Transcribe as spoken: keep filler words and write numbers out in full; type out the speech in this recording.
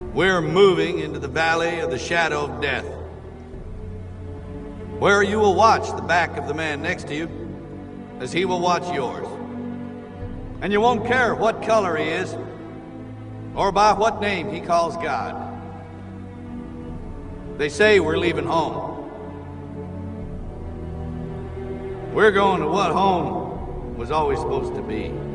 We're moving into the valley of the shadow of death, where you will watch the back of the man next to you as he will watch yours. And you won't care what color he is or by what name he calls God. They say we're leaving home. We're going to what home was always supposed to be.